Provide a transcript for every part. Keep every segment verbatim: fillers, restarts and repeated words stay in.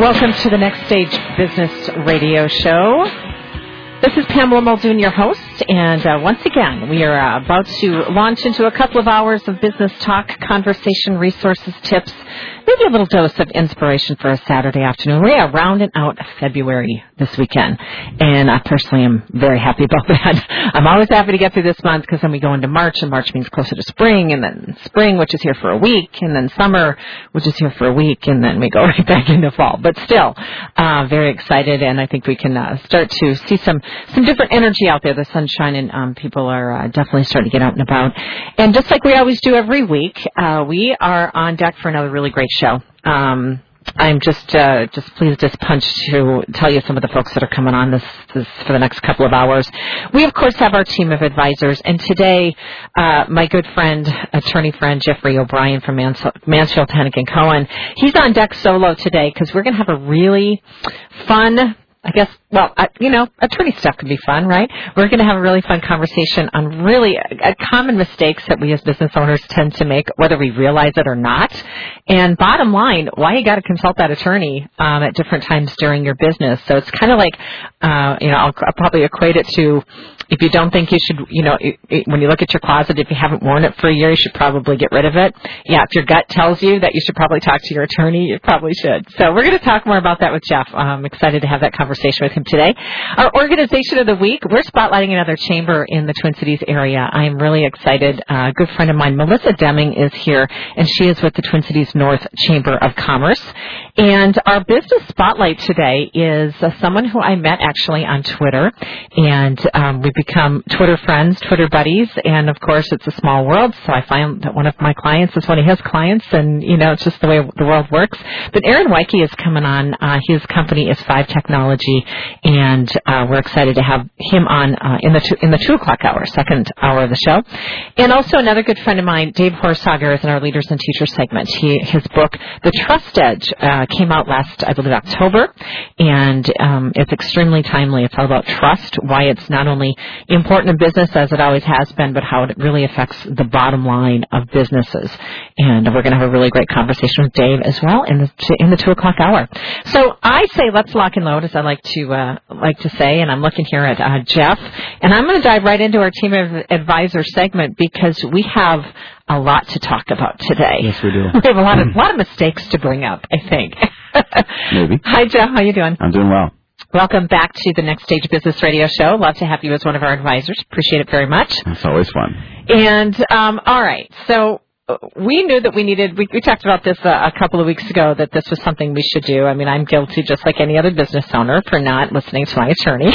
Welcome to the Next Stage Business Radio Show. This is Pamela Muldoon, your host, and uh, once again, we are uh, about to launch into a couple of hours of business talk, conversation, resources, tips, maybe a little dose of inspiration for a Saturday afternoon. We are rounding out February this weekend, and I personally am very happy about that. I'm always happy to get through this month because then we go into March, and March means closer to spring, and then spring, which is here for a week, and then summer, which is here for a week, and then we go right back into fall. But still, uh, very excited, and I think we can uh, start to see some some different energy out there. The sun's shining. Um, people are uh, definitely starting to get out and about. And just like we always do every week, uh, we are on deck for another really great show. Um, I'm just uh, just pleased as punch to tell you some of the folks that are coming on this, this for the next couple of hours. We, of course, have our team of advisors. And today, uh, my good friend, attorney friend, Jeffrey O'Brien from Mansfield, Mansfield, Hennick and Cohen, he's on deck solo today because we're going to have a really fun, I guess, well, uh, you know, attorney stuff can be fun, right? We're going to have a really fun conversation on really uh, common mistakes that we as business owners tend to make, whether we realize it or not. And bottom line, why you got to consult that attorney um, at different times during your business. So it's kind of like, uh, you know, I'll, I'll probably equate it to if you don't think you should, you know, it, it, when you look at your closet, if you haven't worn it for a year, you should probably get rid of it. Yeah, if your gut tells you that you should probably talk to your attorney, you probably should. So we're going to talk more about that with Jeff. I'm excited to have that conversation with him today. Our organization of the week, we're spotlighting another chamber in the Twin Cities area. I am really excited. Uh, a good friend of mine, Melissa Deming, is here, and she is with the Twin Cities North Chamber of Commerce. And our business spotlight today is uh, someone who I met actually on Twitter, and um, we've become Twitter friends, Twitter buddies, and of course it's a small world, so I find that one of my clients is one of his clients, and you know, it's just the way the world works. But Aaron Weike is coming on. Uh, his company is Five Technology, and uh, we're excited to have him on uh, in the two, in the two o'clock hour, second hour of the show. And also anotber good friend of mine, Dave Horsager, is in our Leaders and Teachers segment. He, his book, The Trust Edge, uh, came out last, I believe, October, and um, it's extremely timely. It's all about trust, why it's not only important in business as it always has been, but how it really affects the bottom line of businesses. And we're going to have a really great conversation with Dave as well in the in the two o'clock hour. So I say let's lock and load, as I like to uh, like to say, and I'm looking here at uh, Jeff, and I'm going to dive right into our team of advisors segment because we have a lot to talk about today. Yes, we do. We have a lot of lot of mistakes to bring up, I think. Maybe. Hi, Jeff. How you doing? I'm doing well. Welcome back to the Next Stage Business Radio Show. Love to have you as one of our advisors. Appreciate it very much. It's always fun. And um, all right, so we knew that we needed, we, we talked about this uh, a couple of weeks ago, that this was something we should do. I mean, I'm guilty, just like any other business owner, for not listening to my attorney.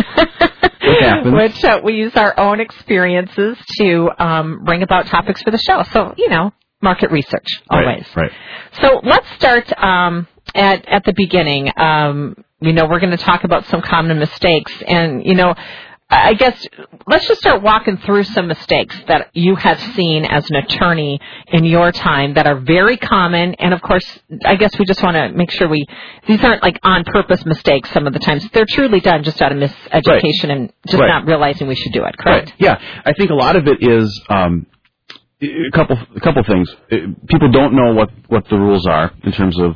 Which uh, we use our own experiences to um, bring about topics for the show. So, you know, market research, always. Right, right. So let's start um, at, at the beginning. Um, you know, we're going to talk about some common mistakes. And, you know, I guess let's just start walking through some mistakes that you have seen as an attorney in your time that are very common. And, of course, I guess we just want to make sure we – these aren't like on-purpose mistakes some of the times. They're truly done just out of miseducation right. and just right. not realizing we should do it, correct? Right. Yeah. I think a lot of it is um, a couple a couple things. People don't know what, what the rules are in terms of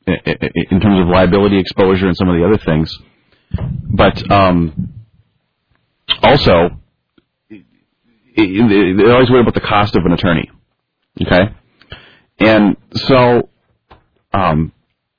in terms of liability exposure and some of the other things. But um, – also, they're always worried about the cost of an attorney, okay? And so um,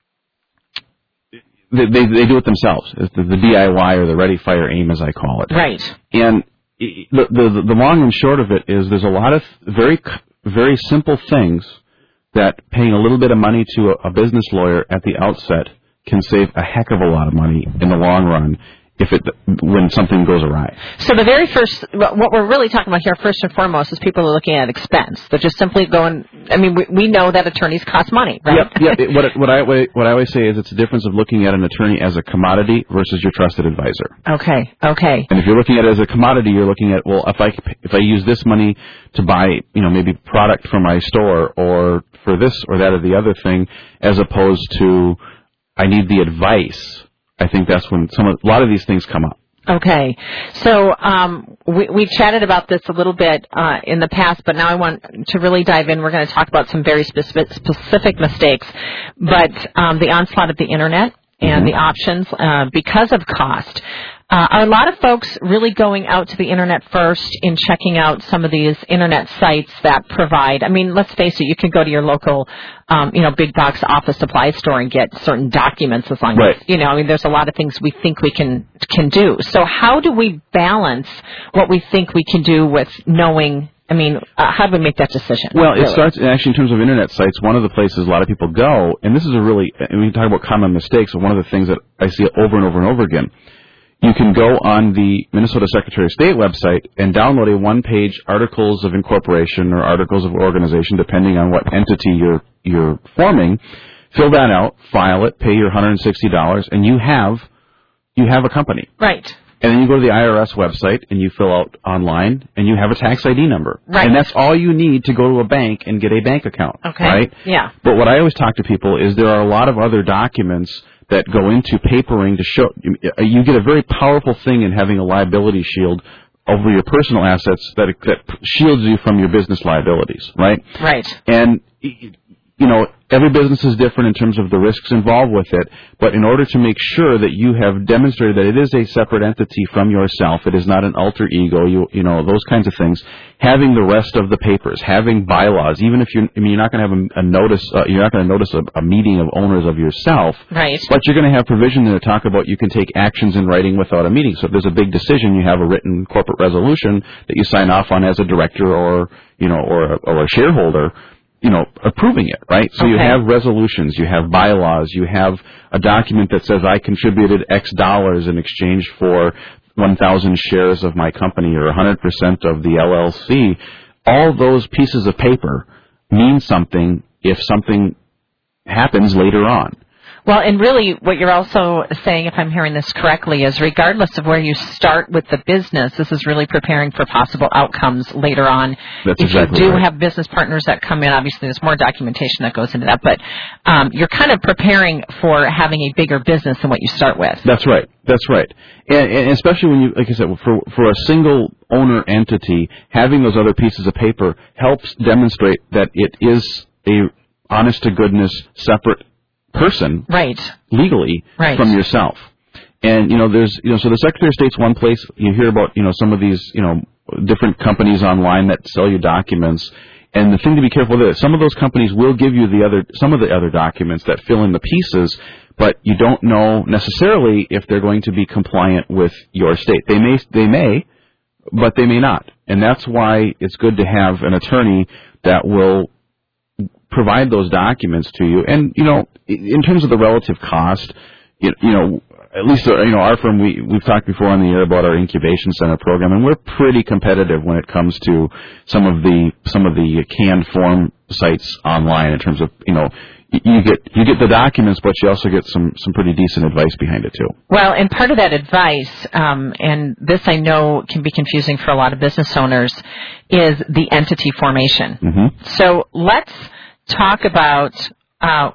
they, they they do it themselves. It's the, the D I Y or the ready, fire, aim, as I call it. Right. And the, the the long and short of it is there's a lot of very very simple things that paying a little bit of money to a, a business lawyer at the outset can save a heck of a lot of money in the long run. If it when something goes awry. So the very first, what we're really talking about here, first and foremost, is people are looking at expense. They're just simply going. I mean, we, we know that attorneys cost money, right? Yep. Yep. what what I what I always say is it's a difference of looking at an attorney as a commodity versus your trusted advisor. Okay. Okay. And if you're looking at it as a commodity, you're looking at, well, if I if I use this money to buy, you know, maybe product for my store or for this or that or the other thing, as opposed to I need the advice. I think that's when some of, a lot of these things come up. Okay. So um, we, we've chatted about this a little bit uh, in the past, but now I want to really dive in. We're going to talk about some very specific, specific mistakes, but um, the onslaught of the Internet and mm-hmm. the options uh, because of cost. Uh, are a lot of folks really going out to the Internet first in checking out some of these Internet sites that provide, I mean, let's face it, you can go to your local, um, you know, big box office supply store and get certain documents as long right. as, you know, I mean, there's a lot of things we think we can can do. So how do we balance what we think we can do with knowing, I mean, uh, how do we make that decision? Well, really? It starts, actually, in terms of Internet sites, one of the places a lot of people go, and this is a really, and we talk about common mistakes, but one of the things that I see over and over and over again, you can go on the Minnesota Secretary of State website and download a one-page articles of incorporation or articles of organization, depending on what entity you're you're forming. Fill that out, file it, pay your one hundred sixty dollars, and you have you have a company. Right. And then you go to the I R S website and you fill out online, and you have a tax I D number. Right. And that's all you need to go to a bank and get a bank account. Okay. Right? Yeah. But what I always talk to people is there are a lot of other documents that go into papering to show you get a very powerful thing in having a liability shield over your personal assets that that shields you from your business liabilities, right? Right. And you know, every business is different in terms of the risks involved with it, but in order to make sure that you have demonstrated that it is a separate entity from yourself, it is not an alter ego, you you know, those kinds of things, having the rest of the papers, having bylaws, even if you're, I mean, you're not going to have a, a notice, uh, you're not going to notice a, a meeting of owners of yourself, right? But you're going to have provision to talk about you can take actions in writing without a meeting. So if there's a big decision, you have a written corporate resolution that you sign off on as a director or, you know, or a, or a shareholder, you know, approving it, right? So okay. you have resolutions, you have bylaws, you have a document that says I contributed X dollars in exchange for one thousand shares of my company or one hundred percent of the L L C. All those pieces of paper mean something if something happens later on. Well, and really what you're also saying, if I'm hearing this correctly, is regardless of where you start with the business, this is really preparing for possible outcomes later on. That's if exactly you do right. have business partners that come in, obviously there's more documentation that goes into that, but um, you're kind of preparing for having a bigger business than what you start with. That's right. That's right. And, and especially when you, like I said, for, for a single owner entity, having those other pieces of paper helps demonstrate that it is a honest-to-goodness separate person, right, legally, right. from yourself. And, you know, there's, you know, so the Secretary of State's one place. You hear about, you know, some of these, you know, different companies online that sell you documents. And the thing to be careful with is some of those companies will give you the other, some of the other documents that fill in the pieces, but you don't know necessarily if they're going to be compliant with your state. They may, they may, but they may not. And that's why it's good to have an attorney that will provide those documents to you. And, you know, in terms of the relative cost, you, you know, at least, you know, our firm, we, we've talked before on the air about our incubation center program, and we're pretty competitive when it comes to some of the, some of the canned form sites online in terms of, you know, you get, you get the documents, but you also get some, some pretty decent advice behind it too. Well, and part of that advice, um, and this I know can be confusing for a lot of business owners, is the entity formation. Mm-hmm. So let's talk about uh,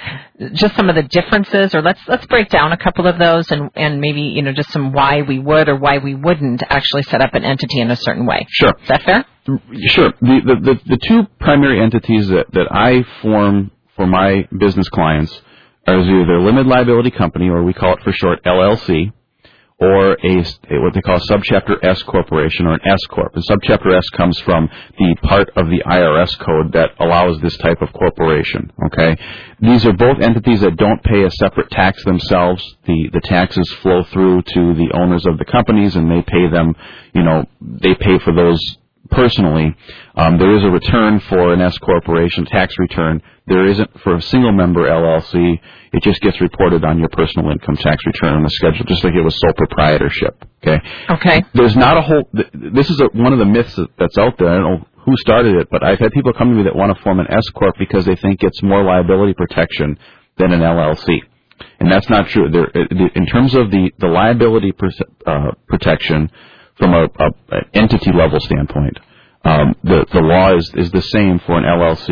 just some of the differences, or let's let's break down a couple of those, and, and maybe, you know, just some why we would or why we wouldn't actually set up an entity in a certain way. Sure. Is that fair? Sure. The the the, the two primary entities that, that I form for my business clients are either a limited liability company, or we call it for short L L C, or a, what they call a Subchapter S corporation, or an S corp. And Subchapter S comes from the part of the I R S code that allows this type of corporation. Okay, these are both entities that don't pay a separate tax themselves. The the taxes flow through to the owners of the companies, and they pay them. You know, they pay for those personally. Um, there is a return for an S corporation, tax return. There isn't for a single member L L C. It just gets reported on your personal income tax return on the schedule, just like it was sole proprietorship. Okay. Okay. There's not a whole. This is a, one of the myths that's out there. I don't know who started it, but I've had people come to me that want to form an S corp because they think it's more liability protection than an L L C, and that's not true. There, in terms of the the liability uh, protection from a, a, a entity level standpoint, um, the the law is is the same for an L L C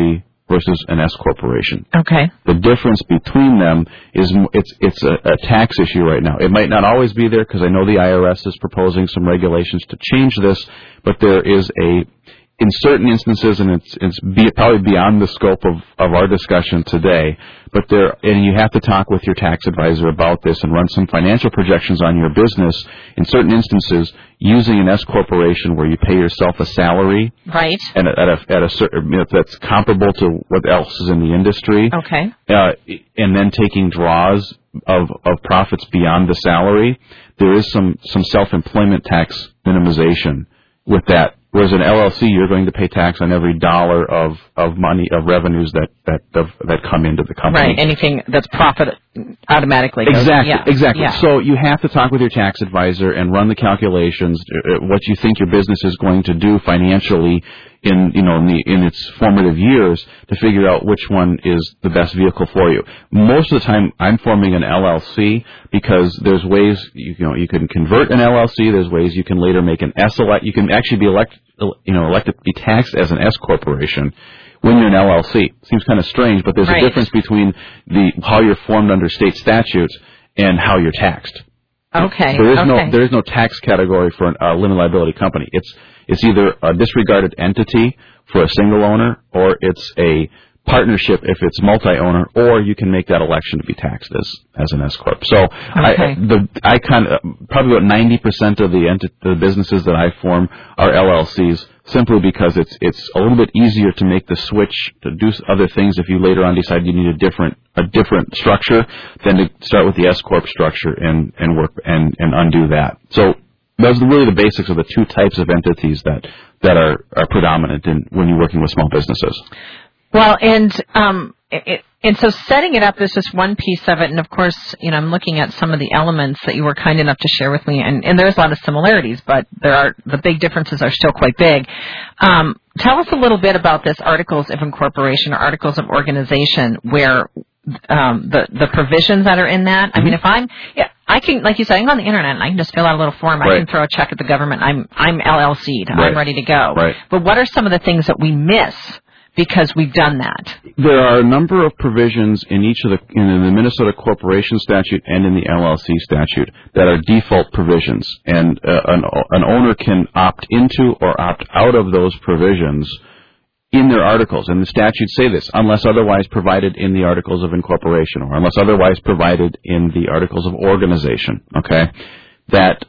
versus an S corporation. Okay. The difference between them is it's it's a, a tax issue right now. It might not always be there because I know the I R S is proposing some regulations to change this, but there is a in certain instances, and it's it's be, probably beyond the scope of, of our discussion today, but there, and you have to talk with your tax advisor about this and run some financial projections on your business. In certain instances, using an S corporation where you pay yourself a salary, right, and at a at a certain, you know, that's comparable to what else is in the industry, okay, uh, and then taking draws of of profits beyond the salary, there is some some self-employment tax minimization with that. Whereas an L L C, you're going to pay tax on every dollar of, of money, of revenues that, that, of, that come into the company. Right, anything that's profit automatically goes. Exactly, yeah. exactly. Yeah. So you have to talk with your tax advisor and run the calculations, uh, what you think your business is going to do financially in, you know, in, the, in its formative years to figure out which one is the best vehicle for you. Most of the time, I'm forming an L L C because there's ways, you know, you can convert an L L C, there's ways you can later make an S elect, you can actually be elect, you know, elected to be taxed as an S corporation when you're an L L C. Seems kind of strange, but there's right. a difference between the how you're formed under state statutes and how you're taxed. Okay. There is okay. no there is no tax category for a limited liability company. It's it's either a disregarded entity for a single owner, or it's a partnership if it's multi-owner, or you can make that election to be taxed as as an S corp. So okay. I the I kind of probably about ninety percent of the enti- the businesses that I form are L L Cs, simply because it's it's a little bit easier to make the switch to do other things if you later on decide you need a different a different structure than to start with the S corp structure and and work and and undo that. So those are really the basics of the two types of entities that that are are predominant in when you're working with small businesses. Well, and um, it, and so setting it up is just one piece of it, and of course, you know, I'm looking at some of the elements that you were kind enough to share with me, and, and there's a lot of similarities, but there are the big differences are still quite big. Um, tell us a little bit about this articles of incorporation or articles of organization, where um, the the provisions that are in that. Mm-hmm. I mean, if I'm, yeah, I can, like you said, I can go on the internet and I can just fill out a little form. Right. I can throw a check at the government. I'm I'm L L C'd. Right. I'm ready to go. Right. But what are some of the things that we miss because we've done that? There are a number of provisions in each of the in the Minnesota Corporation Statute and in the L L C statute that are default provisions, and uh, an, an owner can opt into or opt out of those provisions in their articles. And the statutes say this, unless otherwise provided in the Articles of Incorporation, or unless otherwise provided in the Articles of Organization. Okay, that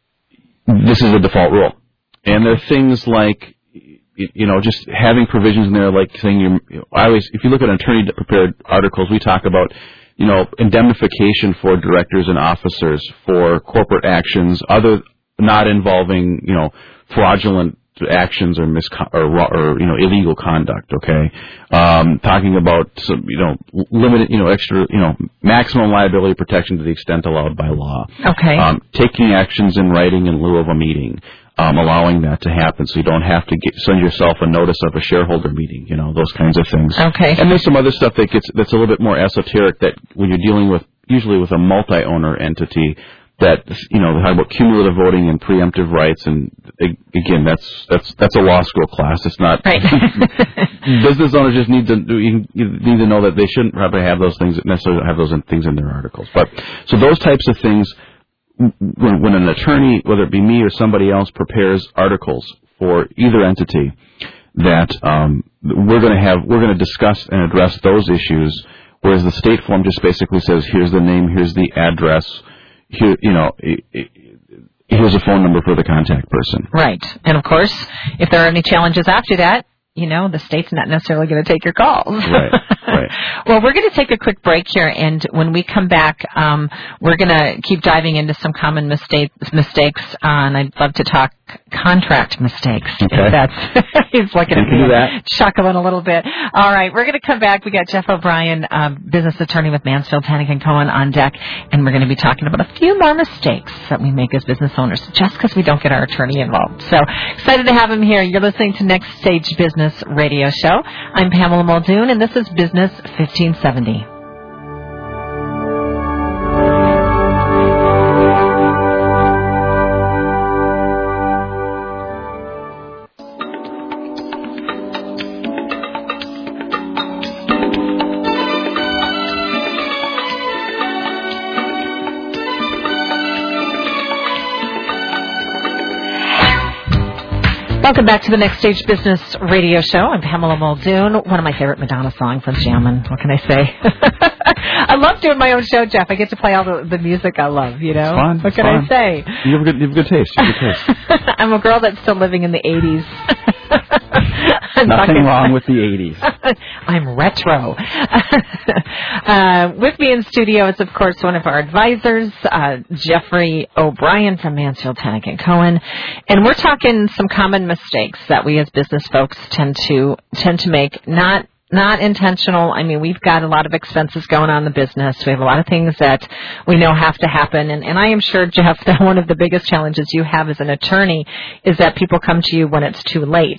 this is a default rule, and there are things like, you know, just having provisions in there, like saying you. I always, if you look at attorney-prepared articles, we talk about, you know, indemnification for directors and officers for corporate actions, other not involving, you know, fraudulent actions or miscon- or, or you know illegal conduct. Okay, um, talking about some, you know, limited, you know, extra, you know, maximum liability protection to the extent allowed by law. Okay, um, taking actions in writing in lieu of a meeting. Um, allowing that to happen, so you don't have to get, send yourself a notice of a shareholder meeting, you know, those kinds of things. Okay. And there's some other stuff that gets that's a little bit more esoteric, that when you're dealing with, usually with a multi-owner entity, that, you know, they talk about cumulative voting and preemptive rights, and again, that's that's that's a law school class. It's not. Right. Business owners just need to you need to know that they shouldn't probably have those things necessarily have those things in their articles. But so those types of things. When, when an attorney, whether it be me or somebody else, prepares articles for either entity, that um, we're going to have, we're going to discuss and address those issues. Whereas the state form just basically says, here's the name, here's the address, here, you know, here's a phone number for the contact person. Right, and of course, if there are any challenges after that, you know, the state's not necessarily going to take your calls. Right, right. Well, we're going to take a quick break here, and when we come back, um, we're going to keep diving into some common mistakes, mistakes, uh, and I'd love to talk contract mistakes. Okay. That's, he's looking you at can me, do that. chuckling a little bit. All right, we're going to come back. We got Jeff O'Brien, uh, business attorney with Mansfield, Tannick and Cohen on deck, and we're going to be talking about a few more mistakes that we make as business owners, just because we don't get our attorney involved. So excited to have him here. You're listening to Next Stage Business Radio Show. I'm Pamela Muldoon, and this is Business fifteen seventy. Welcome back to the Next Stage Business Radio Show. I'm Pamela Muldoon. One of my favorite Madonna songs on Jammin'. What can I say? I love doing my own show, Jeff. I get to play all the, the music I love, you know? It's fun. What It's can fun. I say? You have, good, you have good taste. You have good taste. I'm a girl that's still living in the eighties. Nothing wrong with the eighties. I'm retro. uh, with me in studio is, of course, one of our advisors, uh, Jeffrey O'Brien from Mansfield, Tannick and Cohen. And we're talking some common mistakes that we as business folks tend to tend to make, not Not intentional. I mean, we've got a lot of expenses going on in the business. We have a lot of things that we know have to happen. And, and I am sure, Jeff, that one of the biggest challenges you have as an attorney is that people come to you when it's too late.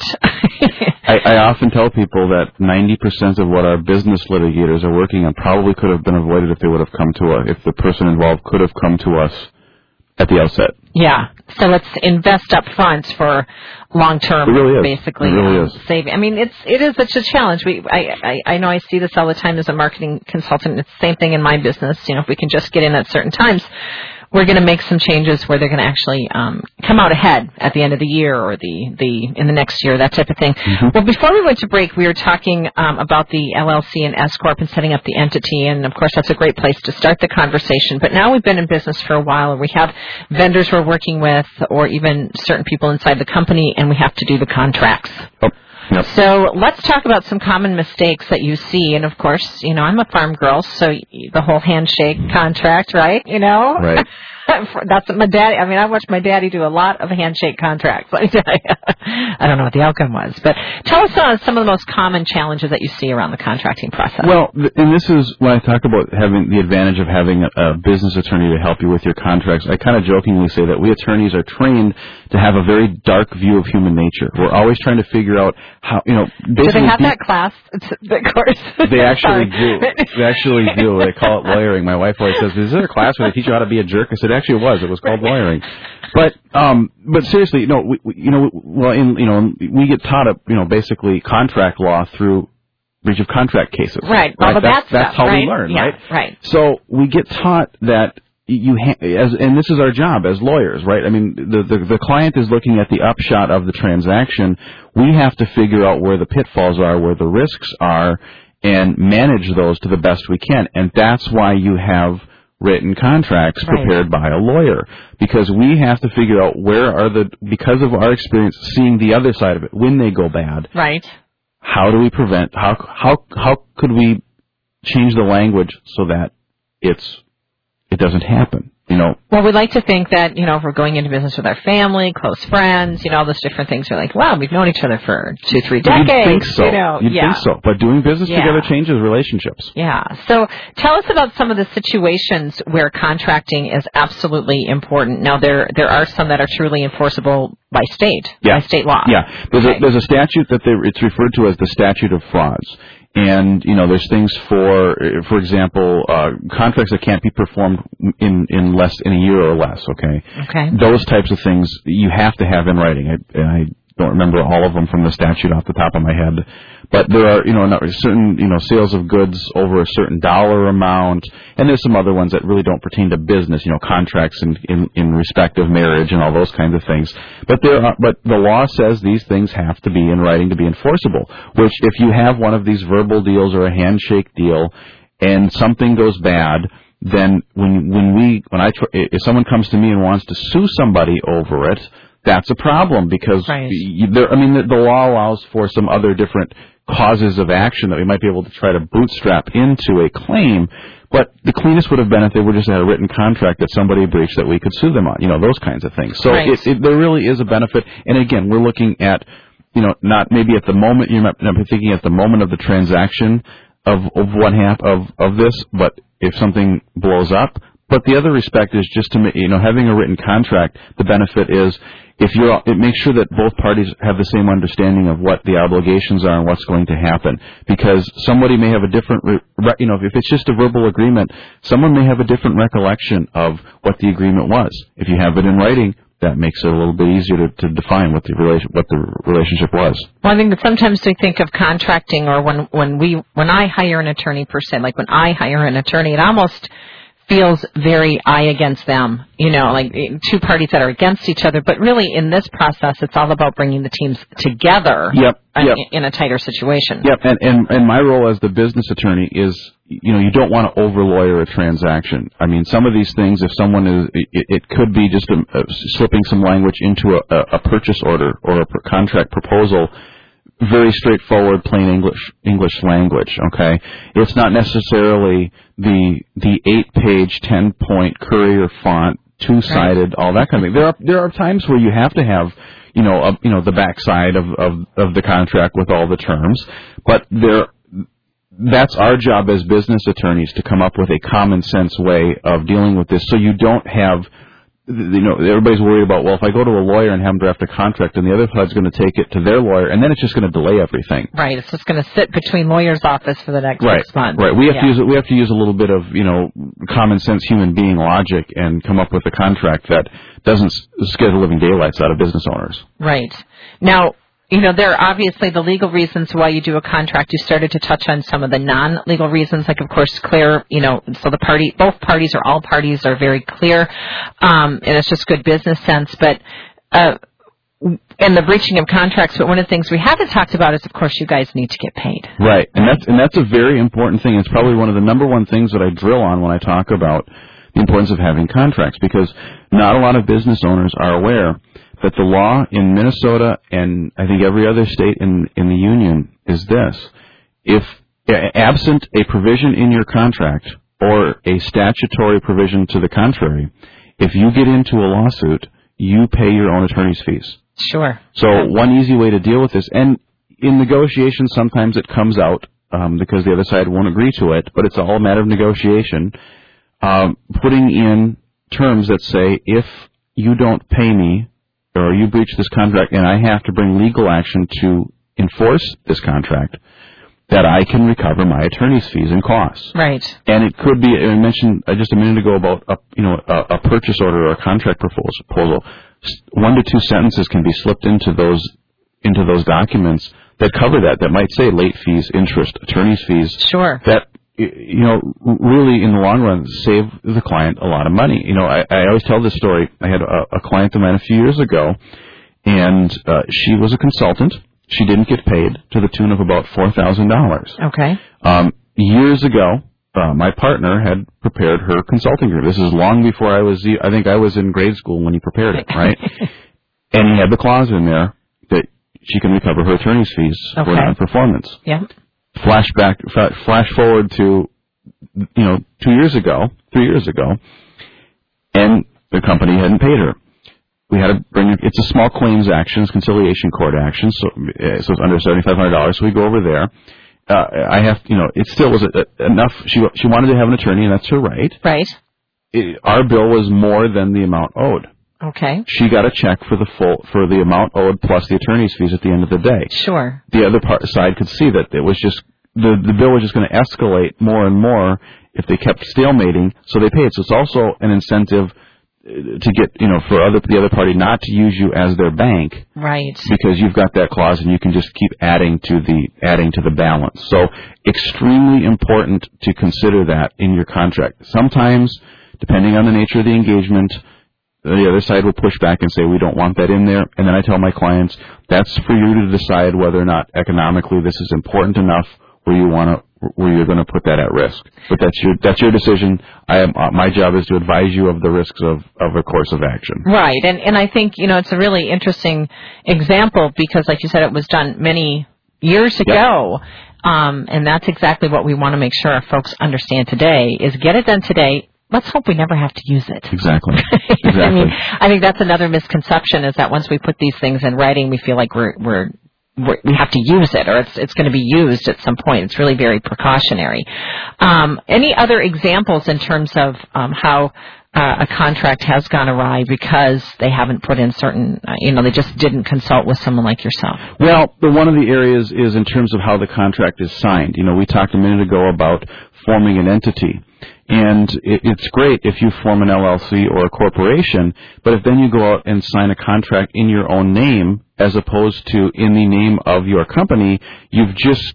I, I often tell people that ninety percent of what our business litigators are working on probably could have been avoided if they would have come to us, if the person involved could have come to us at the outset. Yeah. So let's invest up front for long-term, it really is. basically, it really um, is. saving. I mean, it's, it is such a challenge. We, I, I, I know I see this all the time as a marketing consultant. It's the same thing in my business. You know, if we can just get in at certain times, we're going to make some changes where they're going to actually um, come out ahead at the end of the year or the, the in the next year, that type of thing. Mm-hmm. Well, before we went to break, we were talking um, about the L L C and S Corp and setting up the entity, and of course that's a great place to start the conversation. But now we've been in business for a while, and we have vendors we're working with, or even certain people inside the company, and we have to do the contracts. Oh. Yep. So let's talk about some common mistakes that you see. And, of course, you know, I'm a farm girl, so the whole handshake contract, right? You know? Right. That's what my daddy, I mean, I watched my daddy do a lot of handshake contracts. I don't know what the outcome was. But tell us uh, some of the most common challenges that you see around the contracting process. Well, and this is when I talk about having the advantage of having a, a business attorney to help you with your contracts. I kind of jokingly say that we attorneys are trained to have a very dark view of human nature. We're always trying to figure out how, you know, basically... Do they have that class, the course? They actually do. They actually do. They call it lawyering. My wife always says, is there a class where they teach you how to be a jerk? I said, actually it was. It was called lawyering. But um, but seriously, you know, we, we, you know, well, in you know, we get taught, a, you know, basically contract law through breach of contract cases. Right. All right? of That's, that that's stuff, how right? we learn, yeah, right? Right. So we get taught that you ha- as, and this is our job as lawyers, right? I mean, the, the the client is looking at the upshot of the transaction. We have to figure out where the pitfalls are, where the risks are, and manage those to the best we can. And that's why you have written contracts prepared right. by a lawyer, because we have to figure out where are the, because of our experience seeing the other side of it, when they go bad. Right. How do we prevent, how, how, how could we change the language so that it's, it doesn't happen? You know. Well, we like to think that, you know, if we're going into business with our family, close friends, you know, all those different things, we're like, wow, we've known each other for two, three decades. You'd think so. You know, You'd yeah. think so. But doing business yeah. together changes relationships. Yeah. So tell us about some of the situations where contracting is absolutely important. Now, there there are some that are truly enforceable by state, yeah. by state law. Yeah. There's, okay. a, there's a statute that they, it's referred to as the statute of frauds. And, you know, there's things for, for example, uh, contracts that can't be performed in, in less, in a year or less, okay? Okay. Those types of things you have to have in writing. I, and I don't remember all of them from the statute off the top of my head. But there are, you know, certain, you know, sales of goods over a certain dollar amount. And there's some other ones that really don't pertain to business, you know, contracts in, in, in respect of marriage and all those kinds of things. But there are, but the law says these things have to be in writing to be enforceable, which if you have one of these verbal deals or a handshake deal and something goes bad, then when, when we, when I, tr- if someone comes to me and wants to sue somebody over it, that's a problem because right. you, there, I mean, the, the law allows for some other different causes of action that we might be able to try to bootstrap into a claim, but the cleanest would have been if they were just had a written contract that somebody breached that we could sue them on, you know, those kinds of things. So right. it, it, there really is a benefit. And again, we're looking at, you know, not maybe at the moment, you're not, not thinking at the moment of the transaction of, of what hap- of, of this, but if something blows up. But the other respect is just to, you know, having a written contract, the benefit is if you're, it makes sure that both parties have the same understanding of what the obligations are and what's going to happen. Because somebody may have a different, re, you know, if it's just a verbal agreement, someone may have a different recollection of what the agreement was. If you have it in writing, that makes it a little bit easier to, to define what the relation, what the relationship was. Well, I think that sometimes we think of contracting, or when when we when I hire an attorney per se, like when I hire an attorney, it almost feels very I against them, you know, like two parties that are against each other. But really, in this process, it's all about bringing the teams together yep, yep. in a tighter situation. Yep, and, and, and my role as the business attorney is, you know, you don't want to over-lawyer a transaction. I mean, some of these things, if someone is, it, it could be just a, a slipping some language into a, a purchase order or a contract proposal. Very straightforward, plain English English language. Okay, it's not necessarily the the eight-page, ten-point Courier font, two-sided, all that kind of thing. There are there are times where you have to have, you know, a, you know, the backside of, of of the contract with all the terms, but there. That's our job as business attorneys to come up with a common sense way of dealing with this, so you don't have. You know, everybody's worried about, well, if I go to a lawyer and have them draft a contract and the other side's going to take it to their lawyer, and then it's just going to delay everything. Right. It's just going to sit between lawyer's office for the next right. six months. Right. We have yeah. to use we have to use a little bit of, you know, common sense human being logic and come up with a contract that doesn't scare the living daylights out of business owners. Right. Now, you know, there are obviously the legal reasons why you do a contract. You started to touch on some of the non-legal reasons, like, of course, clear, you know, so the party, both parties or all parties are very clear, um, and it's just good business sense. But, uh, and the breaching of contracts, but one of the things we haven't talked about is, of course, you guys need to get paid. Right, and that's, and that's a very important thing. It's probably one of the number one things that I drill on when I talk about the importance of having contracts, because not a lot of business owners are aware that the law in Minnesota and I think every other state in, in the union is this. If, absent a provision in your contract or a statutory provision to the contrary, if you get into a lawsuit, you pay your own attorney's fees. Sure. So one easy way to deal with this, and in negotiations sometimes it comes out um, because the other side won't agree to it, but it's all a matter of negotiation, um, putting in terms that say, if you don't pay me, or you breach this contract and I have to bring legal action to enforce this contract, that I can recover my attorney's fees and costs. Right. And it could be, I mentioned just a minute ago about a, you know, a, a purchase order or a contract proposal. One to two sentences can be slipped into those into those documents that cover that, that might say late fees, interest, attorney's fees. Sure. That, you know, really in the long run save the client a lot of money. You know, I, I always tell this story. I had a, a client of mine a few years ago, and uh, she was a consultant. She didn't get paid to the tune of about four thousand dollars. Okay. Um, years ago, uh, my partner had prepared her consulting agreement. This is long before I was, I think I was in grade school when he prepared it, right? And he had the clause in there that she can recover her attorney's fees okay. for non-performance. Yeah. Flash back, flash forward to, you know, two years ago, three years ago, and the company hadn't paid her. We had to bring, it's a small claims action, it's conciliation court action, so, so it's under seventy-five hundred dollars, so we go over there. Uh, I have, you know, it still was a, a, enough, she she wanted to have an attorney, and that's her right. Right. It, our bill was more than the amount owed. Okay. She got a check for the full, for the amount owed plus the attorney's fees at the end of the day. Sure. The other part, side could see that it was just, the, the bill was just going to escalate more and more if they kept stalemating, so they paid. So it's also an incentive to get, you know, for other, the other party not to use you as their bank. Right. Because you've got that clause and you can just keep adding to the, adding to the balance. So extremely important to consider that in your contract. Sometimes, depending on the nature of the engagement, the other side will push back and say, we don't want that in there. And then I tell my clients, that's for you to decide whether or not economically this is important enough where you want to, where you're going to put that at risk. But that's your, that's your decision. I am, uh, my job is to advise you of the risks of, of a course of action. Right. And, and I think, you know, it's a really interesting example because, like you said, it was done many years ago. Yep. Um, and that's exactly what we want to make sure our folks understand today is get it done today. Let's hope we never have to use it. Exactly. Exactly. I mean, I think that's another misconception is that once we put these things in writing, we feel like we're, we're, we're we have to use it or it's it's going to be used at some point. It's really very precautionary. Um, any other examples in terms of um, how uh, a contract has gone awry because they haven't put in certain, uh, you know, they just didn't consult with someone like yourself? Well, the, one of the areas is in terms of how the contract is signed. You know, we talked a minute ago about forming an entity. And it, it's great if you form an L L C or a corporation, but if then you go out and sign a contract in your own name as opposed to in the name of your company, you've just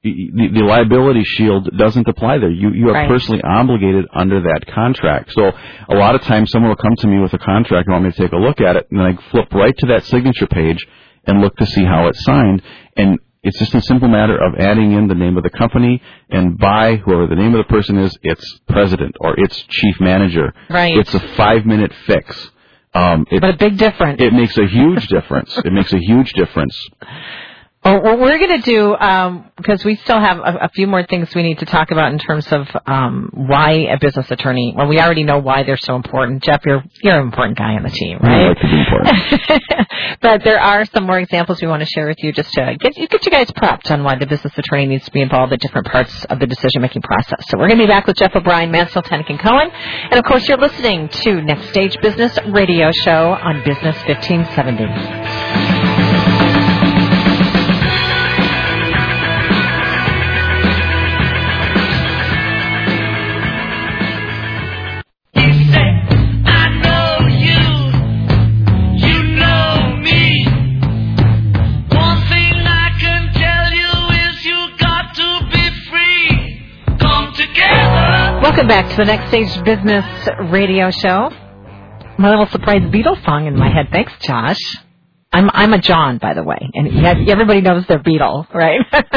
the, the liability shield doesn't apply there. You you are right. personally obligated under that contract. So a lot of times someone will come to me with a contract and want me to take a look at it, and then I flip right to that signature page and look to see how it's signed. And it's just a simple matter of adding in the name of the company, and by whoever the name of the person is, it's president or it's chief manager. Right. It's a five-minute fix. Um, it, but a big difference. It makes a huge difference. It makes a huge difference. Oh, what we're going to do, um, because we still have a, a few more things we need to talk about in terms of um, why a business attorney. Well, we already know why they're so important. Jeff, you're you're an important guy on the team, right? I like to be important. But there are some more examples we want to share with you, just to get you get you guys prepped on why the business attorney needs to be involved at different parts of the decision-making process. So we're going to be back with Jeff O'Brien, Mansfield, Tannick and Cohen, and of course you're listening to Next Stage Business Radio Show on Business fifteen seventy. Welcome back to the Next Stage Business Radio Show. My little surprise Beatles song in my head. Thanks, Josh. I'm I'm a John, by the way, and everybody knows they're Beatle, right?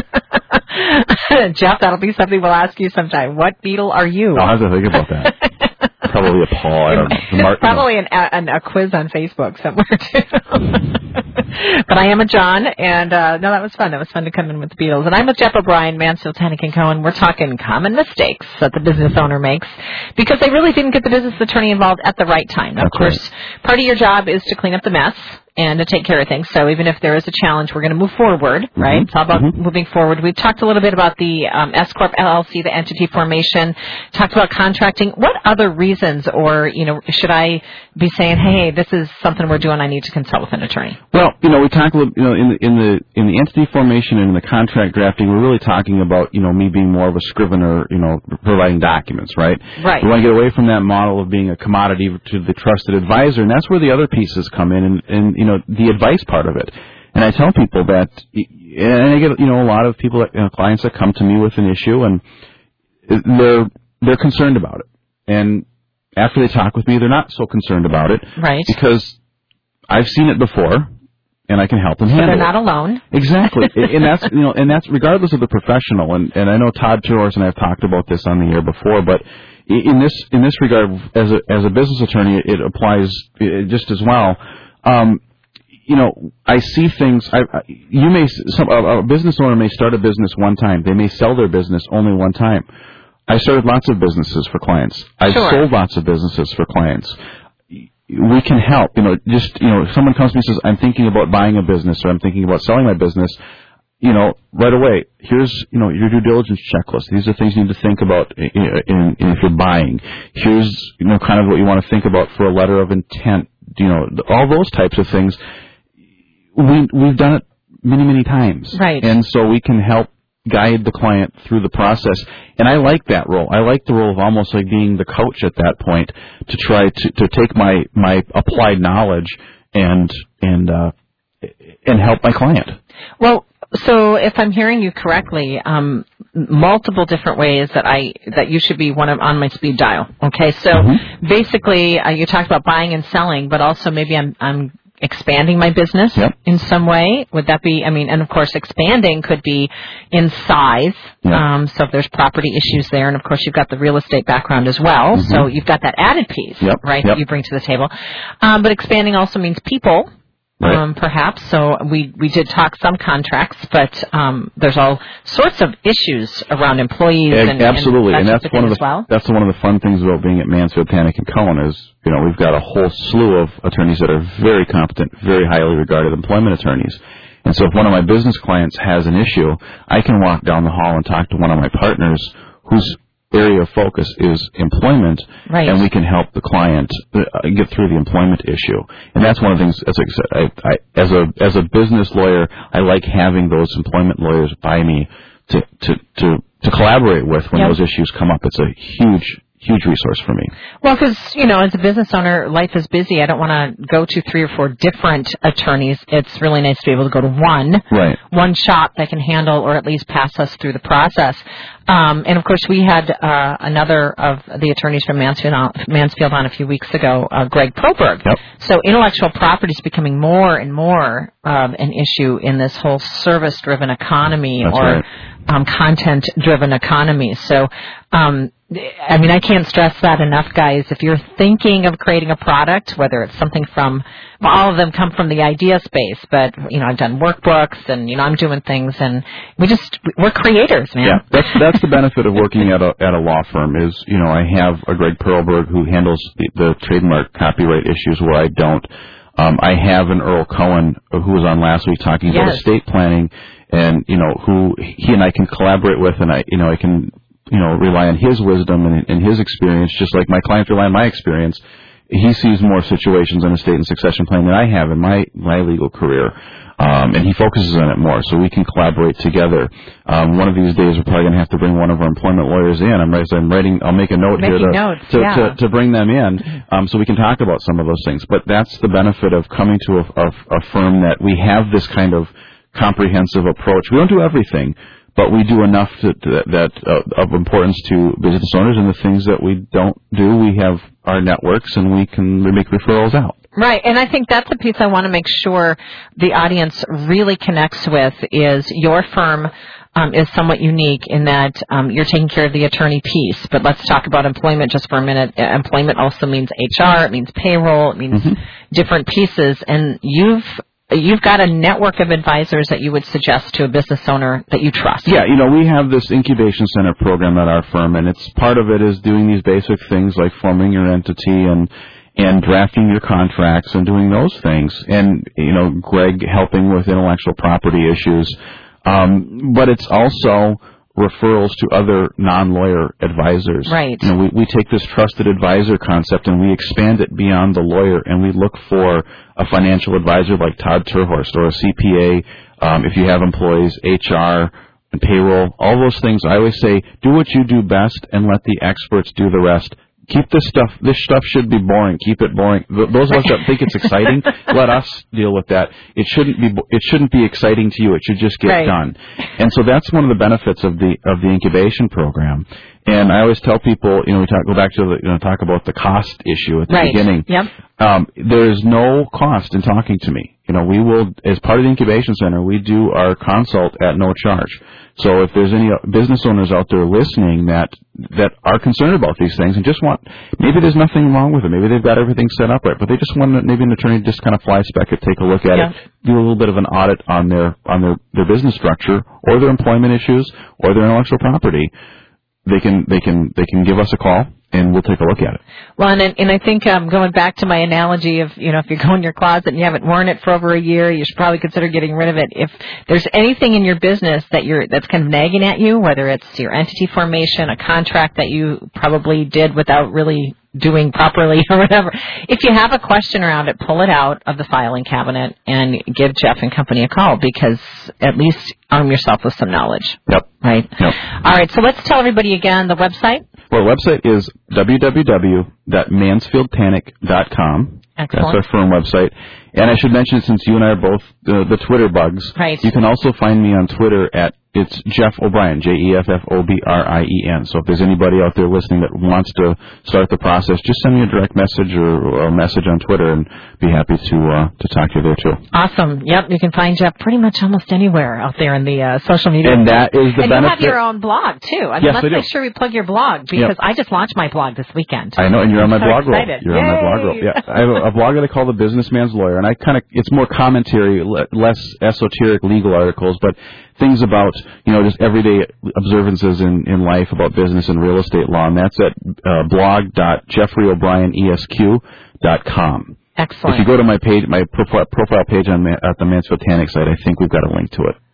Jeff, that'll be something we'll ask you sometime. What Beatle are you? I'll have to think about that. Probably a Paul. I don't know. Mark, probably an, an, a quiz on Facebook somewhere, too. But I am a John, and uh, no, that was fun. That was fun to come in with the Beatles. And I'm with Jeff O'Brien, Mansfield, Tannick and Cohen. We're talking common mistakes that the business owner makes because they really didn't get the business attorney involved at the right time. Now, of course, right. Part of your job is to clean up the mess and to take care of things. So even if there is a challenge, we're going to move forward, mm-hmm. right? It's all about mm-hmm. moving forward. We've talked a little bit about the um, S Corp L L C, the entity formation, talked about contracting. What other reasons, or, you know, should I be saying, hey, this is something we're doing, I need to consult with an attorney? Well, you know, we talk a little, you know, in the, in the, in the entity formation and in the contract drafting, we're really talking about, you know, me being more of a scrivener, you know, providing documents, right? Right. We want to get away from that model of being a commodity to the trusted advisor, and that's where the other pieces come in, and, and you know, the advice part of it. And I tell people that, and I get, you know, a lot of people, you know, clients that come to me with an issue, and they're they're concerned about it. And after they talk with me, they're not so concerned about it, right? Because I've seen it before, and I can help them so handle it. They're not alone. Exactly, and that's you know, and that's regardless of the professional. And and I know Todd Torres and I've talked about this on the air before, but in this in this regard, as a as a business attorney, it applies just as well. Um, You know, I see things. I, I, you may some a, a business owner may start a business one time. They may sell their business only one time. I started lots of businesses for clients. I've sure. sold lots of businesses for clients. We can help. You know, just you know, if someone comes to me and says, "I'm thinking about buying a business," or "I'm thinking about selling my business," you know, right away, here's you know your due diligence checklist. These are things you need to think about in, in, in if you're buying. Here's you know kind of what you want to think about for a letter of intent. You know, all those types of things. We, we've done it many, many times. Right. And so we can help guide the client through the process. And I like that role. I like the role of almost like being the coach at that point to try to, to take my, my applied knowledge and, and, uh, and help my client. Well, so if I'm hearing you correctly, um, multiple different ways that I, that you should be one of on my speed dial. Okay. So mm-hmm. basically, uh, you talked about buying and selling, but also maybe I'm, I'm, expanding my business yep. in some way. Would that be, I mean, and of course expanding could be in size. Yep. Um, so if there's property issues there, and of course you've got the real estate background as well. Mm-hmm. So you've got that added piece, yep. right, yep. that you bring to the table. Um, but expanding also means people. Right. Um, perhaps. So we, we did talk some contracts, but um, there's all sorts of issues around employees. And, Absolutely, and, and that's one of the well. that's one of the fun things about being at Mansfield, Tannick and Cohen is you know we've got a whole slew of attorneys that are very competent, very highly regarded employment attorneys. And so if one of my business clients has an issue, I can walk down the hall and talk to one of my partners who's area of focus is employment, right. and we can help the client uh, get through the employment issue. And that's one of the things, as I said, I, I, as a as a business lawyer, I like having those employment lawyers by me to to to, to collaborate with when yep. those issues come up. It's a huge, huge resource for me. Well, because, you know, as a business owner, life is busy. I don't want to go to three or four different attorneys. It's really nice to be able to go to one, right. one shop that can handle or at least pass us through the process. Um, and, of course, we had uh, another of the attorneys from Mansfield on, Mansfield on a few weeks ago, uh, Greg Proberg. Yep. So intellectual property is becoming more and more um, an issue in this whole service-driven economy That's or right. um, content-driven economy. So, um, I mean, I can't stress that enough, guys. If you're thinking of creating a product, whether it's something from, well, all of them come from the idea space, but, you know, I've done workbooks and, you know, I'm doing things and we just, we're creators, man. Yeah, that's, that's the benefit of working at a, at a law firm is, you know, I have a Greg Perlberg who handles the, the trademark copyright issues where I don't. Um, I have an Earl Cohen who was on last week talking Yes. about estate planning and, you know, who he and I can collaborate with and I, you know, I can, you know, rely on his wisdom and, and his experience, just like my clients rely on my experience. He sees more situations in estate and succession planning than I have in my, my legal career. Um, and he focuses on it more, so we can collaborate together. Um, one of these days, we're probably going to have to bring one of our employment lawyers in. I'm, I'm writing. I'll make a note Making here to notes, to, yeah. to to bring them in, um, so we can talk about some of those things. But that's the benefit of coming to a, a, a firm that we have this kind of comprehensive approach. We don't do everything, but we do enough to, to, that uh, of importance to business owners, and the things that we don't do, we have our networks, and we can make referrals out. Right, and I think that's a piece I want to make sure the audience really connects with is your firm um, is somewhat unique in that um, you're taking care of the attorney piece. But let's talk about employment just for a minute. Uh, employment also means H R, it means payroll, it means Mm-hmm. different pieces, and you've You've got a network of advisors that you would suggest to a business owner that you trust. Yeah, you know, we have this incubation center program at our firm, and it's part of it is doing these basic things like forming your entity and and drafting your contracts and doing those things. And, you know, Greg helping with intellectual property issues. Um, but it's also referrals to other non-lawyer advisors. Right. You know, we, we take this trusted advisor concept and we expand it beyond the lawyer, and we look for a financial advisor like Todd Terhorst or a C P A, um, if you have employees, H R, and payroll, all those things. I always say, do what you do best and let the experts do the rest. Keep this stuff, this stuff should be boring. Keep it boring. Those of us that think it's exciting, let us deal with that. It shouldn't be, it shouldn't be exciting to you. It should just get right. done. And so that's one of the benefits of the, of the incubation program. And I always tell people, you know, we talk, go back to the, you know, talk about the cost issue at the right. beginning. Yep. Um, there is no cost in talking to me. You know, we will, as part of the incubation center, we do our consult at no charge. So if there's any business owners out there listening that that are concerned about these things and just want, maybe there's nothing wrong with it, maybe they've got everything set up right, but they just want maybe an attorney to just kind of fly spec it, take a look at yeah. it, do a little bit of an audit on their on their, their business structure or their employment issues or their intellectual property. They can they can they can give us a call and we'll take a look at it. Well, and, and I think um, going back to my analogy of, you know, if you go in your closet and you haven't worn it for over a year, you should probably consider getting rid of it. If there's anything in your business that you're that's kind of nagging at you, whether it's your entity formation, a contract that you probably did without really doing properly or whatever, if you have a question around it, pull it out of the filing cabinet and give Jeff and company a call, because at least arm yourself with some knowledge. Yep. Right? Yep. All right, so let's tell everybody again the website. Well, the website is w w w dot mansfield panic dot com. Excellent. That's our firm website. And I should mention, since you and I are both uh, the Twitter bugs, right. you can also find me on Twitter at, it's Jeff O'Brien, J E F F O B R I E N. So if there's anybody out there listening that wants to start the process, just send me a direct message or, or a message on Twitter, and be happy to uh, to talk to you there, too. Awesome. Yep, you can find Jeff pretty much almost anywhere out there in the uh, social media. And that is the and benefit. And you have your own blog, too. I mean, yes, let's I do. make sure we plug your blog, because yep. I just launched my blog this weekend. I know, and you're on my I'm so blog excited. roll. You're Yay. on my blog roll. Yeah, I have a, a blog that I call The Businessman's Lawyer, and I kind of, it's more commentary, le- less esoteric legal articles, but things about, you know, just everyday observances in, in life about business and real estate law, and that's at uh, blog dot jeffrey o'brien esq dot com. Excellent. If you go to my page, my profile, profile page on at the Mansfield Tannic site, I think we've got a link to it.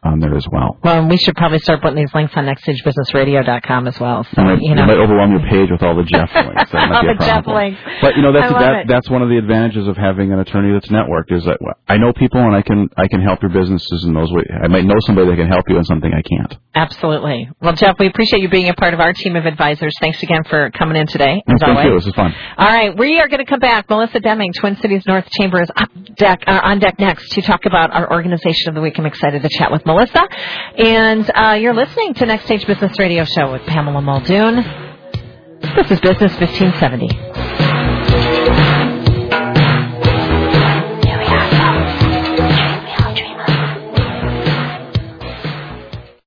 on there as well. Well, and we should probably start putting these links on next stage business radio dot com as well. So, might, you know. You might overwhelm your page with all the Jeff links. That might be a the Jeff problem. links. But, you know, that's, that, it. that's one of the advantages of having an attorney that's networked is that I know people and I can I can help your businesses in those ways. I might know somebody that can help you in something I can't. Absolutely. Well, Jeff, we appreciate you being a part of our team of advisors. Thanks again for coming in today. As Thank always. you. This is fun. All right. We are going to come back. Melissa Deming, Twin Cities North Chamber, is on deck, uh, on deck next to talk about our organization of the week. I'm excited to chat with Melissa. And uh, you're listening to Next Stage Business Radio Show with Pamela Muldoon. This is Business fifteen seventy.